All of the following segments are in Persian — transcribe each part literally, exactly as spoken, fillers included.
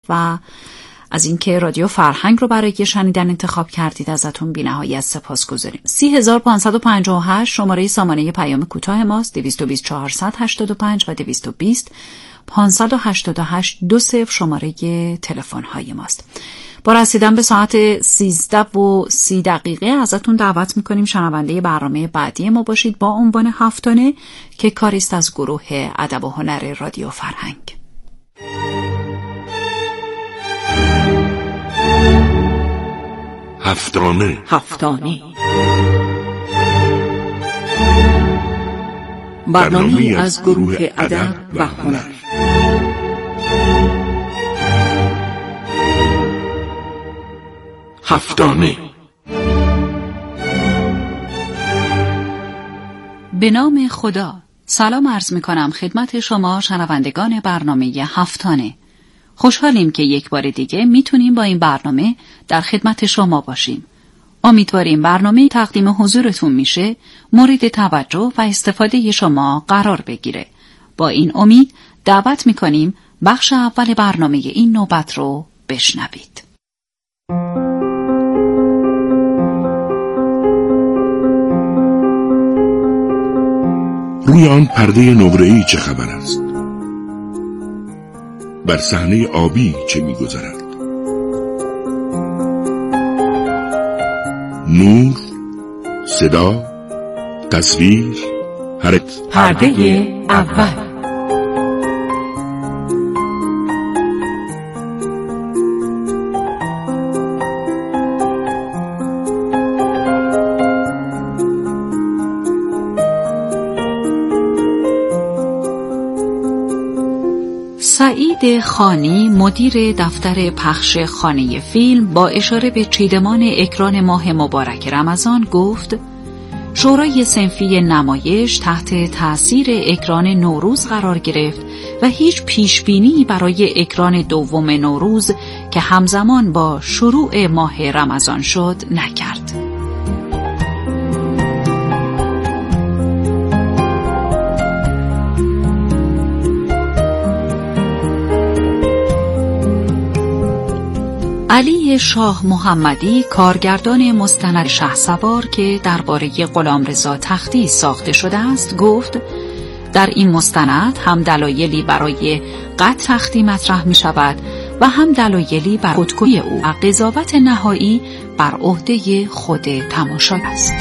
و از اینکه رادیو فرهنگ رو برای شنیدن انتخاب کردید ازتون بی‌نهایت سپاسگزاریم. سی هزار پانصد و پنجاه و هشت شماره سامانه پیام کوتاه ماست، دویست و بیست چهارصد و هشتاد و پنج و دویست و بیست پانصد و هشتاد و هشت دو صفر شماره تلفن های ماست. با رسیدن به ساعت سیزده و سی دقیقه ازتون دعوت میکنیم شنونده برنامه بعدی ما باشید با عنوان هفتانه که کاریست از گروه ادب و هنر رادیو فرهنگ. هفتانه هفتانه برنامه از گروه ادب و هنر. هفتانه به نام خدا. سلام عرض می کنم خدمت شما شنوندگان برنامه هفتانه. خوشحالیم که یک بار دیگه میتونیم با این برنامه در خدمت شما باشیم. امیدواریم برنامه تقدیم حضورتون میشه مورد توجه و استفاده شما قرار بگیره. با این امید دعوت میکنیم بخش اول برنامه این نوبت رو بشنوید. روی آن پرده نقره‌ای چه خبر است؟ بر صحنه آبی چه می‌گذرد؟ نور، صدا، تصویر، حرکت. پرده اول. سعید خانی مدیر دفتر پخش خانه فیلم با اشاره به چیدمان اکران ماه مبارک رمضان گفت شورای صنفی نمایش تحت تأثیر اکران نوروز قرار گرفت و هیچ پیشبینی برای اکران دوم نوروز که همزمان با شروع ماه رمضان شد نکرد. علی شاه محمدی کارگردان مستند شهسوار که درباره غلامرضا تختی ساخته شده است گفت در این مستند هم دلایلی برای قتل تختی مطرح می شود و هم دلایلی بر خودکشی او و قضاوت نهایی بر عهده خود تماشاگر است.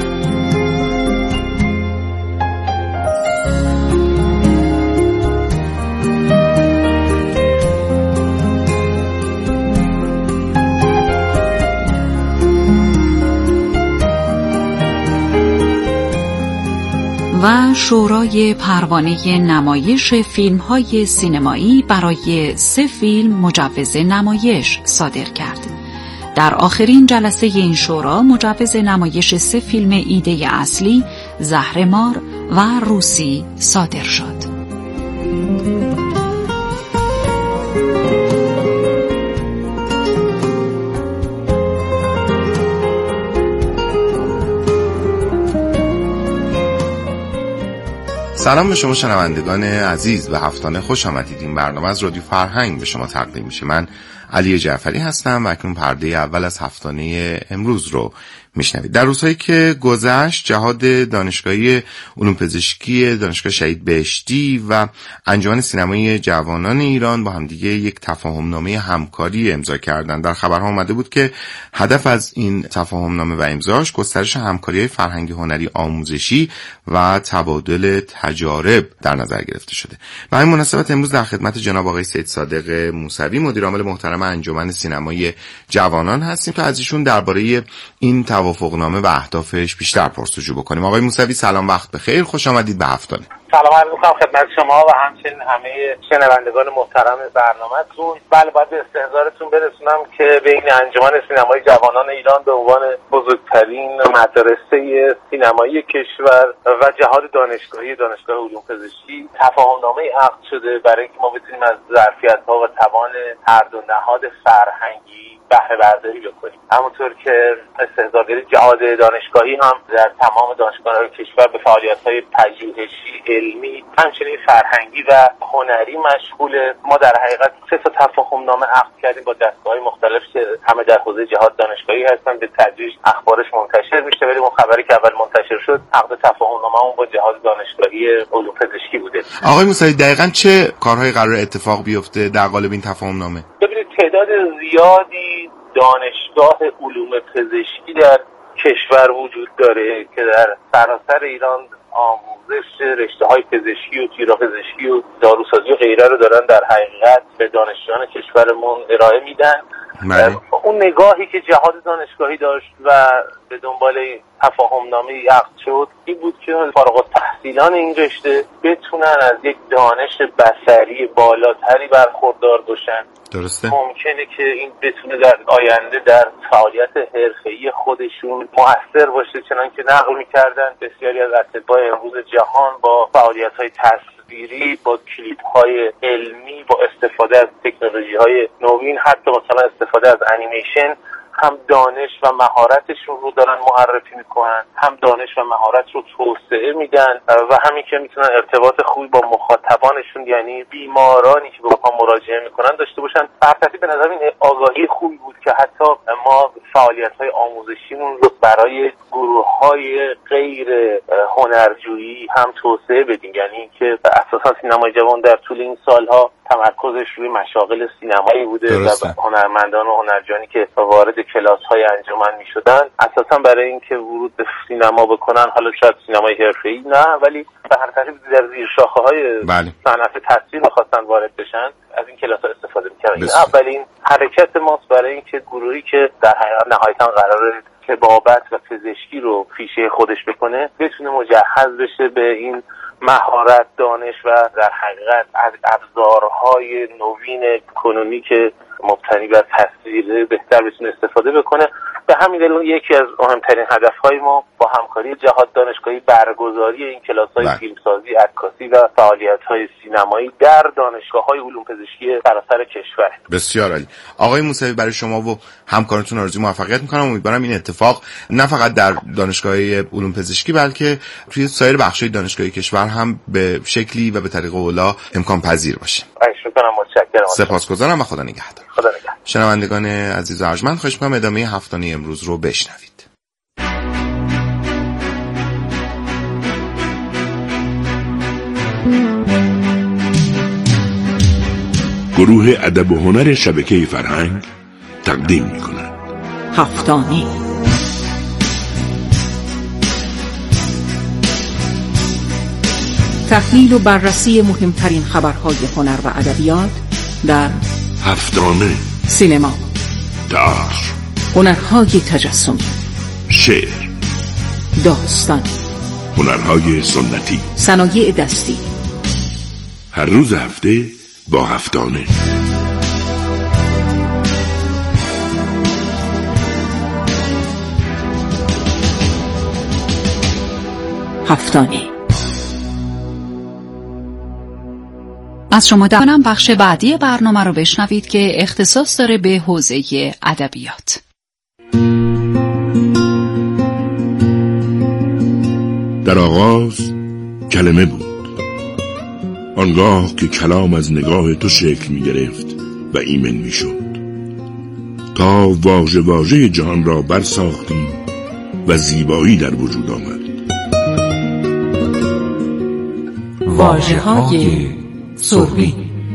و شورای پروانه نمایش فیلم‌های سینمایی برای سه فیلم مجوز نمایش صادر کرد. در آخرین جلسه این شورا مجوز نمایش سه فیلم ایده اصلی زهرمار و روسی صادر شد. سلام به شما شنوندگان عزیز و هفتانه خوش آمدید. این برنامه از رادیو فرهنگ به شما تقدیم میشه. من علی جعفری هستم و اکنون پرده اول از هفتانه امروز رو میشنوید. در روزهایی که گذشت جهاد دانشگاهی علوم پزشکی دانشگاه شهید بهشتی و انجمن سینمایی جوانان ایران با همدیگه یک تفاهمنامه همکاری امضا کردند. در خبرها اومده بود که هدف از این تفاهمنامه و امضاش گسترش همکاری‌های فرهنگی هنری آموزشی و تبادل تجارب در نظر گرفته شده. به همین مناسبت امروز در خدمت جناب آقای سید صادق موسوی مدیر عامل محترم انجمن سینمایی جوانان هستیم تا از ایشون درباره این توافقنامه و اهدافش بیشتر پرسجو بکنیم. آقای موسوی سلام، وقت بخیر، خوش آمدید به هفتانه. سلام عرض می‌کنم خدمت شما و همچنین همه شنوندگان محترم برنامه‌تون. بله، باید به استحضارتون برسونم که بین انجمن سینمای جوانان ایران به عنوان بزرگترین مدرسه سینمایی کشور و جهاد دانشگاهی دانشگاه علوم پزشکی تفاهمنامه عقد شده برای اینکه ما بتونیم از ظرفیت‌ها و توان هر دو نهاد فرهنگی بهره برداری بکنیم. همونطور که استحضارگری جهاد دانشگاهی هم در تمام دانشگاه‌های کشور به فعالیت‌های پژوهشی علمی همچنین فرهنگی و هنری مشغوله. ما در حقیقت سه تا تفاهم نامه عقد کردیم با دستگاه‌های مختلف که همه در حوزه جهاد دانشگاهی هستن. به تدریج اخبارش منتشر میشه، ولی اون خبری که اول منتشر شد عقد تفاهم نامه اون با جهاد دانشگاهی علوم پزشکی بوده. آقای موسوی دقیقاً چه کارهایی قرار اتفاق بیفته در قالب این تفاهم نامه؟ ببینید تعداد زیادی دانشگاه علوم پزشکی در کشور وجود داره که در سراسر ایران آموزش رشته‌های پزشکی و تیراپزشکی و داروسازی و غیره رو دارن در حقیقت به دانشجویان کشورمون ارائه میدن. اون نگاهی که جهاد دانشگاهی داشت و به دنبال تفاهم نامه عقد شد این بود که فارغ التحصیلان این رشته بتونن از یک دانش بصری بالاتری برخوردار باشن. درسته. ممکنه که این بتونه در آینده در فعالیت حرفه‌ای خودشون مؤثر باشه، چنان که نقل می‌کردن بسیاری از اطباء امروز جهان با فعالیت‌های تصویری، با کلیپ‌های علمی، با استفاده از تکنولوژی‌های نوین، حتی مثلا استفاده از انیمیشن، هم دانش و مهارتشون رو دارن معرفی میکنن، هم دانش و مهارت رو توسعه میدن و همین که میتونن ارتباط خوبی با مخاطبانشون یعنی بیمارانی که به ما مراجعه میکنن داشته باشن. برتری به نظر این آگاهی خوبی بود که حتی ما فعالیت‌های آموزشیمون رو برای گروه‌های غیر هنرجویی هم توسعه بدیم، یعنی اینکه اساسا سینمای جوان در طول این سالها تمرکزش روی مشاغل سینمایی بوده درسته. و هنرمندان و هنرجوانی که وارد کلاس‌های انجمن می‌شدن اساسا برای اینکه ورود به سینما بکنن، حالا شاید سینمای حرفه‌ای نه، ولی به هر ترتیب در زیر شاخه‌های صنعت تصویر می‌خواستن وارد بشن، از این کلاس‌ها استفاده می‌کردن. این اولین حرکت ماست برای اینکه گروهی که در حقیقت نهایتاً قراره طبابت و پزشکی رو پیشه خودش بکنه بتونه مجهز بشه به این مهارت، دانش و در حقیقت از ابزارهای نوین کنونی که مبتنی بر تصویر بهتر بتونه استفاده بکنه. به همین دلیل یکی از مهمترین هدفهای ما با همکاری جهاد دانشگاهی برگزاری این کلاس‌های فیلمسازی، عکاسی و فعالیت‌های سینمایی در دانشگاه‌های علوم پزشکی سراسر کشور. بسیار عالی. آقای موسوی برای شما و همکارانتون آرزوی موفقیت می‌کنم. امیدوارم این اتفاق نه فقط در دانشگاه‌های علوم پزشکی بلکه توی سایر بخش‌های دانشگاهی کشور هم به شکلی و به طریق اولا امکان پذیر باشه. شکرم، متشکرم. سپاسگزارم و خدا نگهدار. خدا نگهدار. شنوندگان عزیز و ارجمند، خواهش می‌کنم ادامه هفتانه امروز رو بشنوید. گروه ادب و هنر شبکه فرهنگ تقدیم می‌کند. هفتانه تحلیل و بررسی مهمترین خبرهای هنر و ادبیات در هفتانه. سینما، تئاتر، هنرهای تجسمی، شعر، داستان، هنرهای سنتی، صنایع دستی. هر روز هفته با هفتانه. هفتانه. از شما دارم بخش بعدی برنامه رو بشنوید که اختصاص داره به حوزه ادبیات. در آغاز کلمه بود، آنگاه که کلام از نگاه تو شکل می گرفت و ایمن می شد، تا واژه واژه جهان را برساختیم و زیبایی در وجود آمد. واژه های سربی.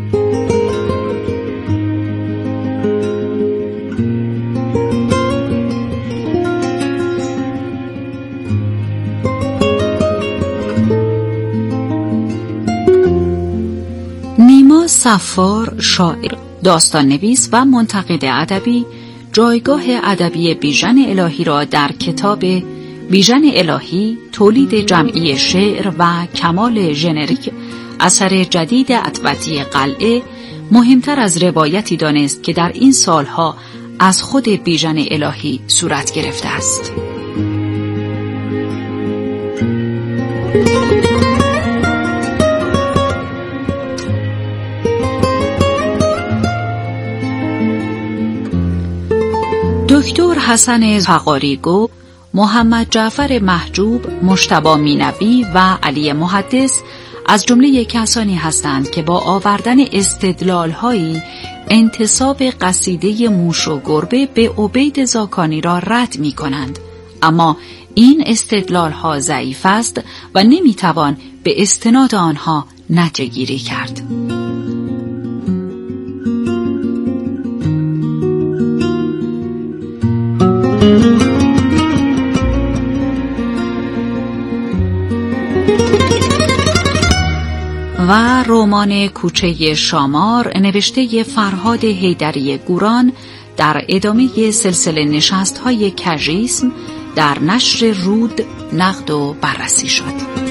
نیما صفار، شاعر، داستان نویس و منتقد ادبی، جایگاه ادبی بیژن الهی را در کتاب بیژن الهی، تولید جمعی شعر و کمال ژنریک، اثر جدید عطوتی قلعه، مهمتر از روایتی دانست که در این سالها از خود بیژن الهی صورت گرفته است. دکتر حسن فقاریگو، محمد جعفر محجوب، مجتبی مینوی و علی محدث از جمله کسانی هستند که با آوردن استدلال‌هایی انتساب قصیده موش و گربه به عبید زاکانی را رد می‌کنند، اما این استدلال‌ها ضعیف است و نمی‌توان به استناد آنها نتیجه گیری کرد. و رمان کوچه شامار نوشته فرهاد حیدری گوران در ادامه سلسله نشست‌های کژیسم در نشر رود نقد و بررسی شد.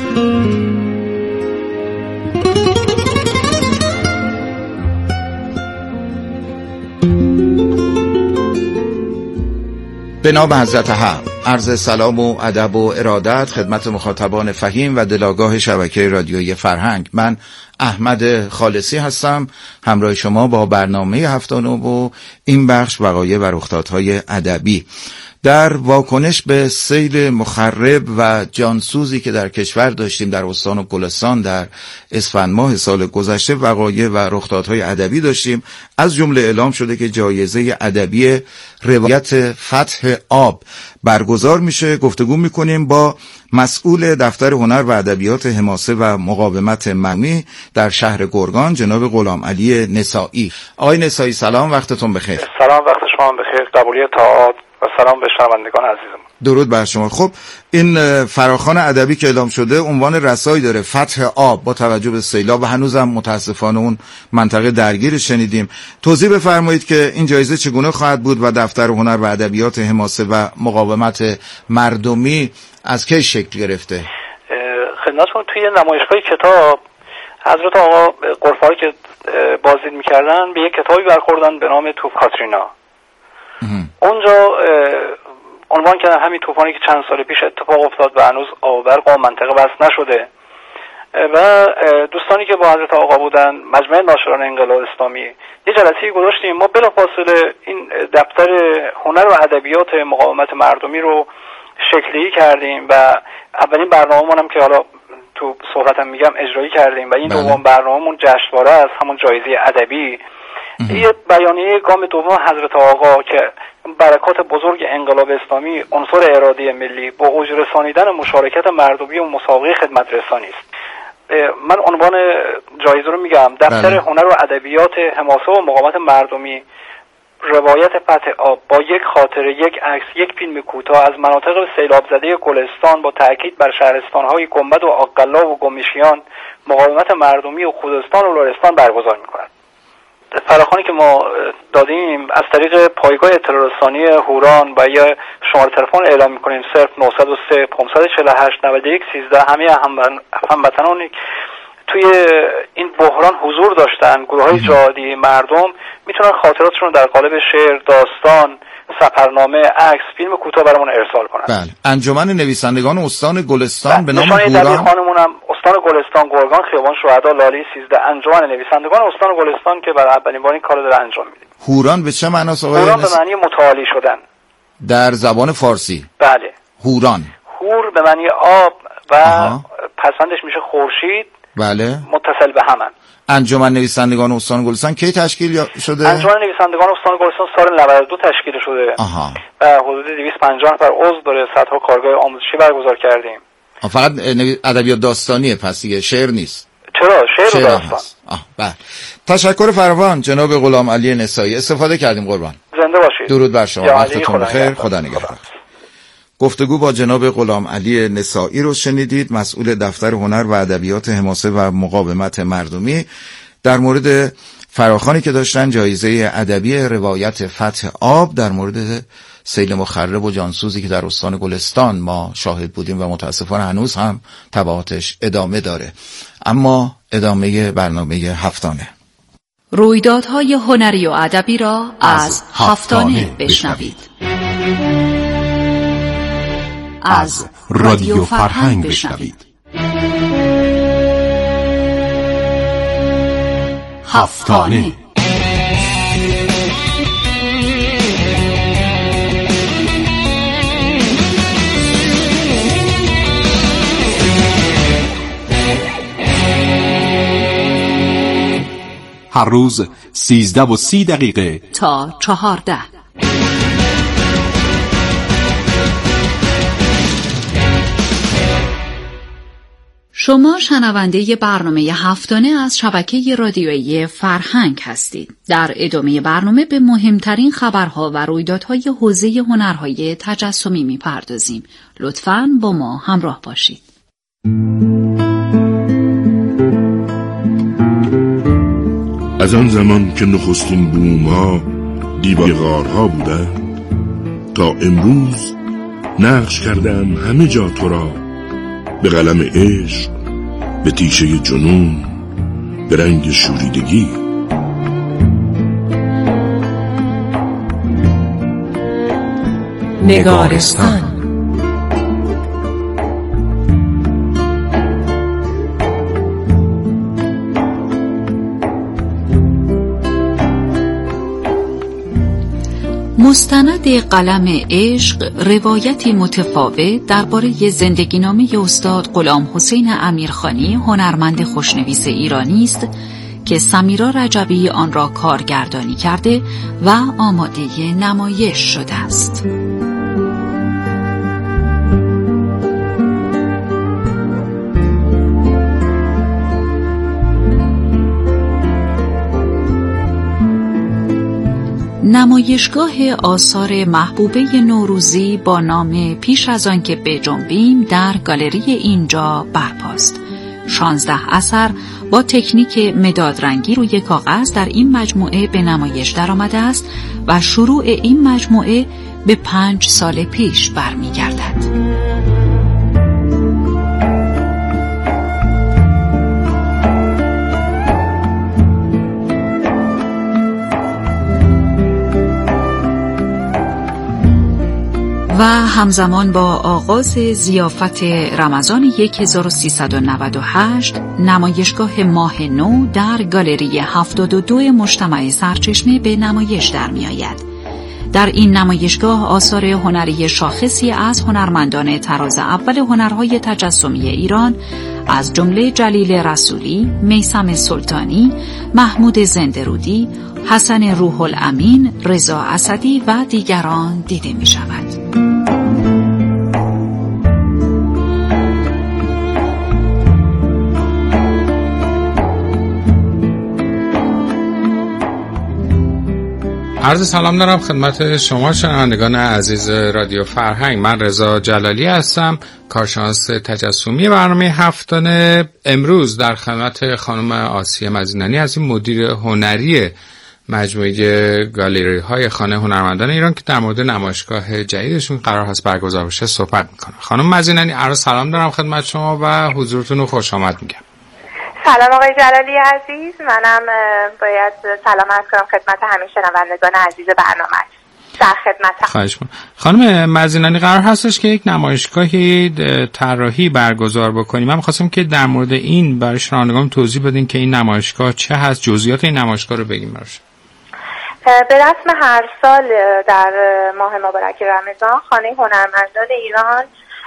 به نام حضرت حق، عرض سلام و ادب و ارادت خدمت مخاطبان فهیم و دلاگاه شبکه رادیویی فرهنگ. من احمد خالصی هستم، همراه شما با برنامه هفتانه و این بخش وقایع و رخدادهای ادبی. در واکنش به سیل مخرب و جانسوزی که در کشور داشتیم در استان گلستان در اسفند ماه سال گذشته، وقایع و رخدادهای ادبی داشتیم. از جمله اعلام شده که جایزه ادبی روایت فتح آب برگزار میشه. گفتگو میکنیم با مسئول دفتر هنر و ادبیات حماسه و مقاومت ممی در شهر گرگان، جناب غلامعلی نسایی. آقای نسایی سلام، وقتتون بخیر. سلام، وقت شما بخیر. قبولی طاعات و سلام به شنوندگان عزیزم. درود بر شما. خب این فراخوان ادبی که اعلام شده عنوان رسایی داره، فتح آب، با توجه به سیلاب و هنوزم متاسفانه اون منطقه درگیر شنیدیم. توضیح بفرمایید که این جایزه چگونه خواهد بود و دفتر هنر و ادبیات حماسه و مقاومت مردمی از کی شکل گرفته؟ خدمتتون توی نمایشگاه کتاب حضرت آقا قرفاری که بازدید می‌کردن به یک کتابی برخوردن به نام توپ کاترینا. اونجا عنوان کردن همین طوفانی که چند سال پیش اتفاق افتاد و هنوز آب برق و منطقه وصل نشده و دوستانی که با حضرت آقا بودن، مجمع ناشران انقلاب اسلامی، یه جلسه‌ای گذاشتیم. ما بلافاصله این دفتر هنر و ادبیات مقاومت مردمی رو شکلی کردیم و اولین برنامه‌مون هم که حالا تو صحبتم میگم اجرایی کردیم و این دوم برنامه‌مون جشنواره است، همون جایزه ادبی. یه بیانیه گام دوم حضرت آقا که برکات بزرگ انقلاب اسلامی عنصر اراده ملی با اوج رسانیدن مشارکت مردمی و مسابقه خدمت رسانی است. من عنوان جایزه رو میگم، دفتر بله. هنر و ادبیات حماسه و مقاومت مردمی، روایت فتح آب، با یک خاطره، یک عکس، یک فیلم کوتاه از مناطق سیلاب زده گلستان با تاکید بر شهرستان‌های گنبد و آق‌قلا و گمشیان، مقاومت مردمی و خوزستان و لرستان برگزار می‌کند. فراخوانی که ما دادیم از طریق پایگاه اطلاع رسانی هوران و یا شماره تلفن اعلام می‌کنیم صفر نهصد و سه پانصد و چهل و هشت نود و یک سیزده. همه هموطنانی توی این بحران حضور داشتن، گروه‌های جهادی مردم، میتونن خاطراتشون رو در قالب شعر، داستان، سفرنامه، عکس، فیلم کوتاه برامون ارسال کنن. بله. انجمن نویسندگان استان گلستان به نام هوران. هوران خانمونم استان گلستان، گرگان، خیابان شهدا، لاله سیزده. انجمن نویسندگان استان گلستان که برای اولین بار این کارو داره انجام میده. هوران به چه معناست آقای؟ هوران به معنی متعالی شدن در زبان فارسی. بله. هوران. هور به معنی آب و پسندش میشه خورشید. بله. متصل به همن. انجمن نویسندگان استان گلستان کی تشکیل شده؟ انجمن نویسندگان استان گلستان سال نود و دو تشکیل شده. آها. و حدود دویست و پنجاه نفر عضو داره. صدها کارگاه آموزشی برگزار کردیم. فقط ادبیات داستانیه پس دیگه، شعر نیست. چرا؟ شعر و داستان. آه بله. تشکر فراوان جناب غلامعلی نسایی، استفاده کردیم قربان. زنده باشید. درود بر شما، وقتتون بخیر، خدا نگهدار. گفتگو با جناب غلامعلی نسایی رو شنیدید، مسئول دفتر هنر و ادبیات حماسه و مقاومت مردمی، در مورد فراخوانی که داشتن جایزه ادبی روایت فتح آب در مورد سیل مخرب و جانسوزی که در استان گلستان ما شاهد بودیم و متاسفانه هنوز هم تبعاتش ادامه داره. اما ادامه برنامه هفتانه، رویدادهای هنری و ادبی را از هفتانه بشنوید. از رادیو فرهنگ بشنوید. هفتانه. هر روز سیزده و سی دقیقه تا چهارده. شما شنونده برنامه هفتانه از شبکه رادیویی فرهنگ هستید. در ادامه برنامه به مهمترین خبرها و رویدادهای حوزه هنرهای تجسمی می‌پردازیم. لطفاً با ما همراه باشید. از آن زمان که نخستین بوم‌ها دیوار غارها بودند تا امروز نقش کردم همه جا تو را، به قلم عشق، به تیشه جنون، به رنگ شوریدگی. نگارستان. مستند قلم عشق روایتی متفاوت درباره زندگینامه استاد غلام حسین امیرخانی، هنرمند خوشنویس ایرانی است که سمیرا رجبی آن را کارگردانی کرده و آماده نمایش شده است. نمایشگاه آثار محبوبه نوروزی با نام پیش از آن که بجنبیم در گالری اینجا برپاست. شانزده اثر با تکنیک مدادرنگی روی کاغذ در این مجموعه به نمایش درآمده است و شروع این مجموعه به پنج سال پیش برمیگردد. و همزمان با آغاز ضیافت رمضان هزار و سیصد و نود و هشت نمایشگاه ماه نو در گالری هفتاد و دو مجتمع سرچشمه به نمایش در می آید. در این نمایشگاه آثار هنری شاخصی از هنرمندان طراز اول هنرهای تجسمی ایران از جمله جلیل رسولی، میثم سلطانی، محمود زندرودی، حسن روح الامین، رضا اسدی و دیگران دیده می شود. عرض سلام دارم خدمت شما شنوندگان عزیز رادیو فرهنگ. من رضا جلالی هستم، کارشناس تجسمی برنامه هفتانه. امروز در خدمت خانم آسیه مزینانی از این مدیر هنری مجموعه گالری های خانه هنرمندان ایران که در مورد نمایشگاه جدیدشون قرار هست برگزار بشه صحبت میکنه. خانم مزینانی، عرض سلام دارم خدمت شما و حضورتون رو خوش آمد میگم. سلام آقای جلالی عزیز، منم باید سلام عرض کنم خدمت همه شنوندگان عزیز برنامه. در خدمتم. خواهش می‌کنم. خانم مزینانی، قرار هستش که یک نمایشگاهی طراحی برگزار بکنیم. من می‌خواستم که در مورد این برای شنوندگان توضیح بدین که این نمایشگاه چه هست، جزئیات این نمایشگاه رو بگیم براش. به رسم هر سال در ماه مبارک رمضان خانه هنرمندان ایران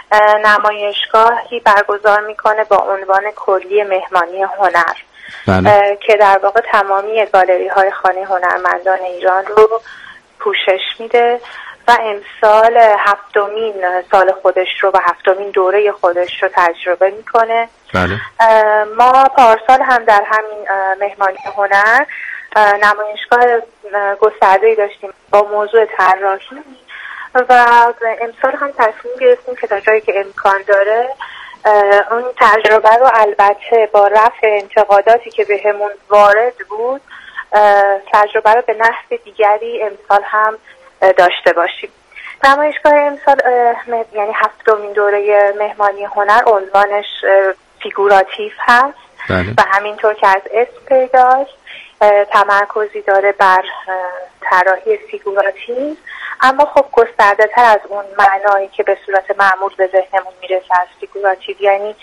نمایشگاهی برگزار میکنه با عنوان کلی مهمانی هنر. بله. که در واقع تمامی گالری های خانه هنرمندان ایران رو پوشش میده و امسال هفتمین سال خودش رو و هفتمین دوره خودش رو تجربه میکنه. بله. ما پارسال هم در همین مهمانی هنر نمایشگاه گسترده‌ای داشتیم با موضوع طراحی و امسال هم تصمیم گرفتیم که تا جایی که امکان داره اون تجربه رو البته با رفع انتقاداتی که به همون وارد بود تجربه رو به نحو دیگری امسال هم داشته باشیم. نمایشگاه امسال یعنی هفتمین دوره مهمانی هنر عنوانش فیگوراتیو هست. بله. و همینطور که از اسم پیداست تمرکزی داره بر طراحی فیگوراتیو، اما خب گسترده تر از اون معنایی که به صورت معمول به ذهنمون میرسه از فیگوراتیو، یعنی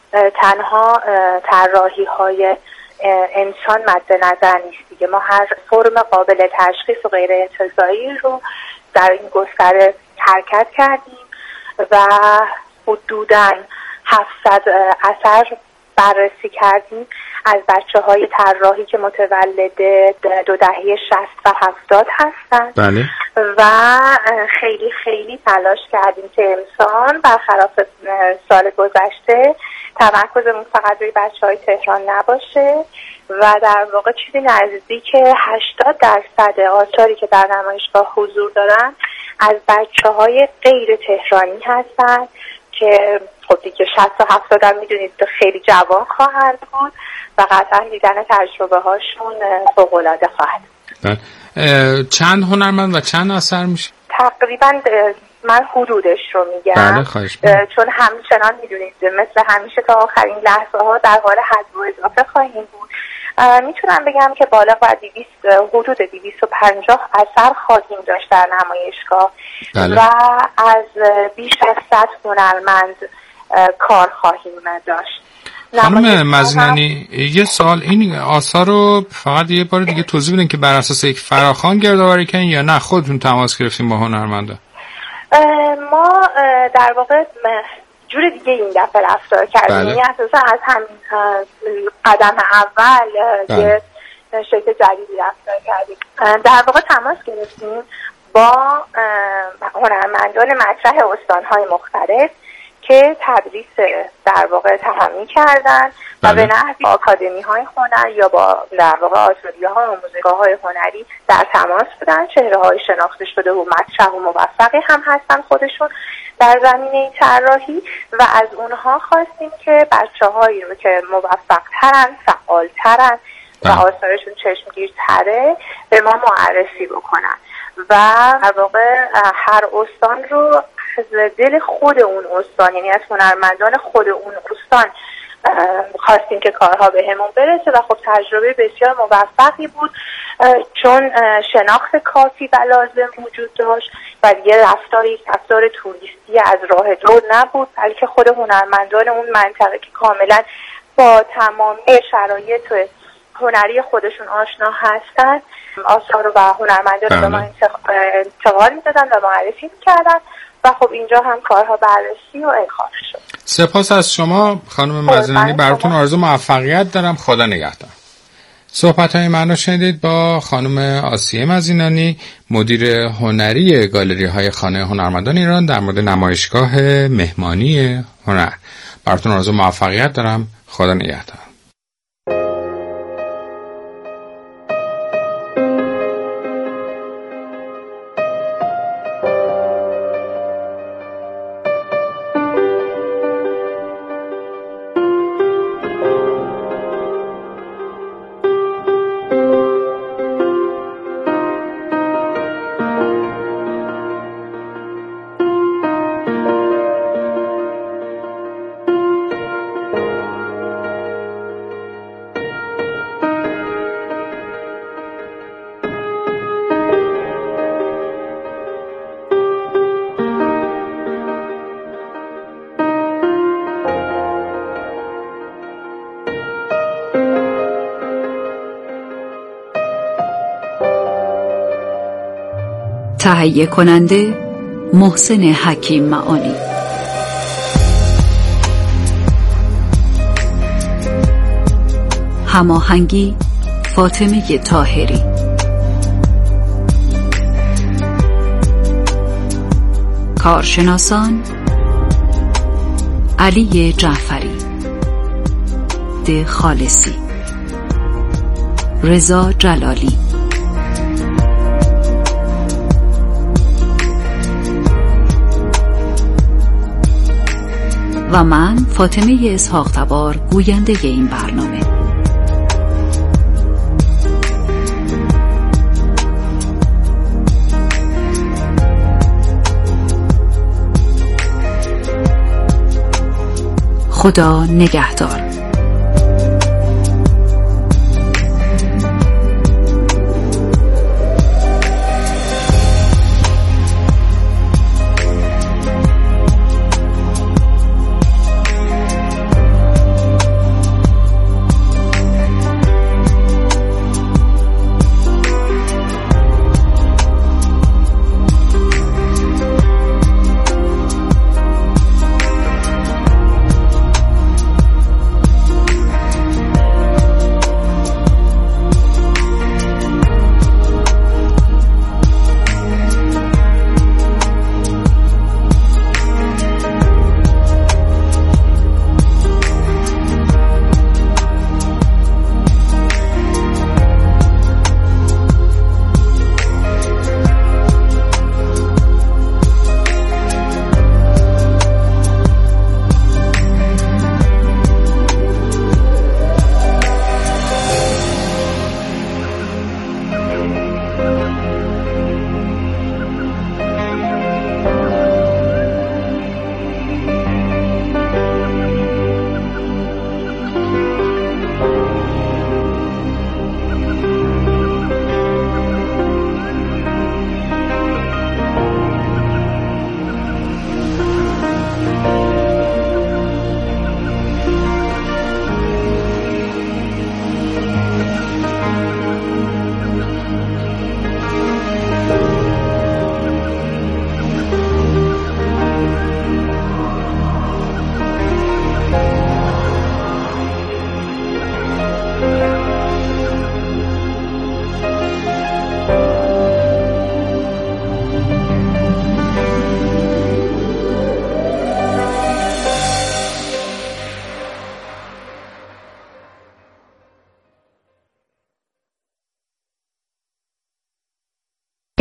تنها طراحی های انسان مد نظر نیست دیگه. ما هر فرم قابل تشخیص و غیر انتزاعی رو در این گستره حرکت کردیم و حدوداً هفتصد اثر بررسی کردیم. از بچه های طراحی که متولد دو دهه شصت و هفتاد هستن. بله. و خیلی خیلی تلاش کردیم که امسال برخلاف سال گذشته تمرکزمون فقط روی بچه های تهران نباشه و در واقع چیزی نزدیک هشتاد درصد آثاری که در نمایشگاه حضور دارن از بچه های غیر تهرانی هستن که خب دیگه شصت و هفتاد هم میدونید خیلی جوان خواهند بود و قطعا دیدن تجربه هاشون فوق‌العاده خواهد بود. چند هنرمند و چند اثر میشه؟ تقریبا من حدودش رو میگم. بله خواهش می‌کنم. چون همچنان میدونید مثل همیشه تا آخرین لحظه ها در حال حذف و اضافه خواهیم بود. میتونم بگم که بالغ بر دویست حدود دویست و پنجاه اثر خواهیم داشت در نمایشگاه. بله. و از بیش از صد هنرمند کار خواهیم داشت. خانم مزینانی یه سوال، این آثار رو فقط یه بار دیگه توضیح بدین که بر اساس یک فراخوان گردآوری کردین یا نه خودتون تماس گرفتین با هنرمندا؟ ما در واقع جور دیگه این دفعه رفتار کردیم. بله. یعنی اساسا از همین قدم اول که شکل جدیدی رفتار کردیم. در واقع تماس گرفتیم با هنرمندان مطرح استان‌های مختلف که تدریس در واقع تهمی کردن و به نحوی آکادمی‌های هنر یا با در واقع آتلیه‌ها و موزه‌گاه‌های هنری در تماس بودن. چهره‌های شناخته شده و مطرح و موفقی هم هستن خودشون در زمینه طراحی و از اونها خواستیم که بچه‌هایی رو که موفق‌ترن، فعال‌ترن و آثارشون چشمگیرتره به ما معرفی بکنن و در واقع هر استان رو از دل خود اون استان، یعنی از هنرمندان خود اون استان خواستیم که کارها به همون برسه و خب تجربه بسیار موفقی بود چون شناخت کافی و لازم وجود داشت و دیگه رفتاری رفتار توریستی از راه دور نبود، بلکه خود هنرمندان اون منطقه که کاملا با تمام شرایط هنری خودشون آشنا هستن آثار و هنرمندان رو به ما انتقال میدادن و معرفی میکردن و خب اینجا هم کارها بررسی و انتخاب شد. سپاس از شما خانم مزینانی، براتون آرزو موفقیت دارم. خدا نگهدار. صحبت‌های من رو شنیدید با خانم آسیه مزینانی، مدیر هنری گالری‌های خانه هنرمندان ایران در مورد نمایشگاه مهمانی هنر. براتون آرزو موفقیت دارم. خدا نگهدار. تهیه کننده محسن حکیم معانی. هماهنگی فاطمه طاهری. کارشناسان علی جعفری، ده خالصی، رضا جلالی. و من فاطمه اسحاق تبار، گوینده این برنامه. خدا نگهدار.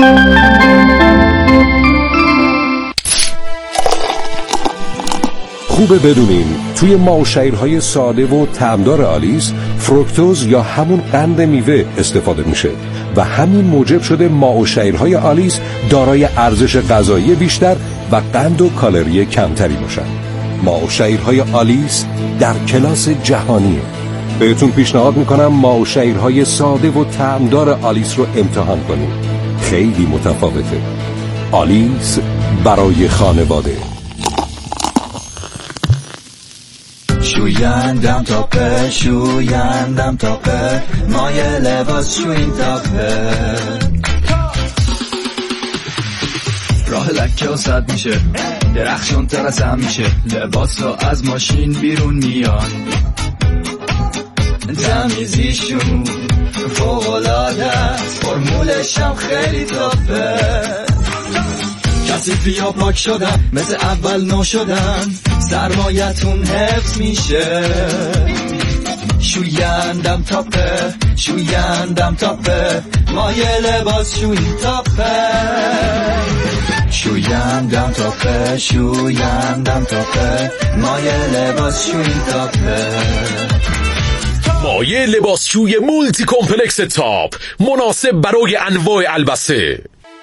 خوبه بدونین توی ماه‌وشیرهای ساده و طعمدار آلیس فروکتوز یا همون قند میوه استفاده میشه و همین موجب شده ماه‌وشیرهای آلیس دارای ارزش غذایی بیشتر و قند و کالری کمتری باشن. ماه‌وشیرهای آلیس در کلاس جهانیه. بهتون پیشنهاد میکنم ماه‌وشیرهای ساده و طعمدار آلیس رو امتحان کنید. خیلی متفاوته. آلیس برای خانواده. شویندم تاپه شویندم تاپه مایه لباس شوین تاپه راه لکه و صد میشه درخشون ترسم میشه لباس ها از ماشین بیرون میان تمیزیشون فوق‌العاده است فرمولش هم خیلی تاپه کثیفی ها پاک شدن مثل اول نو شدن سرمایتون حفظ میشه شویندم تاپه شویندم تاپه مایه لباس شوین تاپه شویندم تاپه شویندم تاپه مایه لباس شوین تاپه مایه لباسشوی مولتی کمپلکس تاپ مناسب برای انواع البسه.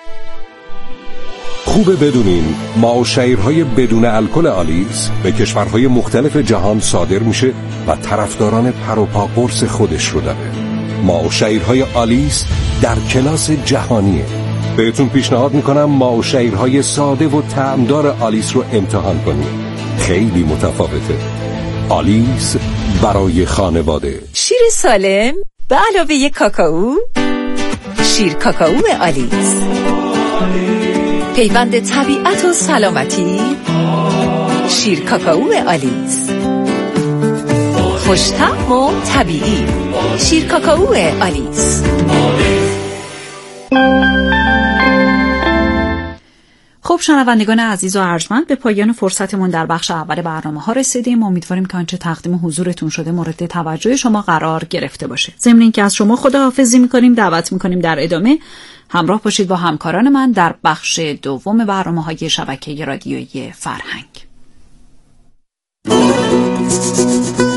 خوبه بدونین ماه‌وشیرهای بدون الکل آلیس به کشورهای مختلف جهان صادر میشه و طرفداران پر و پا قرص خودش رو داره. ماه‌وشیرهای آلیس در کلاس جهانیه. بهتون پیشنهاد میکنم ماه‌وشیرهای ساده و طعمدار آلیس رو امتحان کنید. خیلی متفاوته. آلیس برای خانواده. شیر سالم به علاوه کاکائو، شیر کاکائو آلیس، پیوند طبیعت و سلامتی، شیر کاکائو آلیس، خوش‌طعم و طبیعی، شیر کاکائو آلیس. خب شنوندگان عزیز و ارجمند، به پایان فرصتمون در بخش اول برنامه ها رسیدیم. امیدواریم که آنچه تقدیم حضورتون شده مورد توجه شما قرار گرفته باشه. ضمن اینکه از شما خداحافظی میکنیم، دعوت میکنیم در ادامه همراه باشید با همکاران من در بخش دوم برنامه های شبکه رادیویی فرهنگ.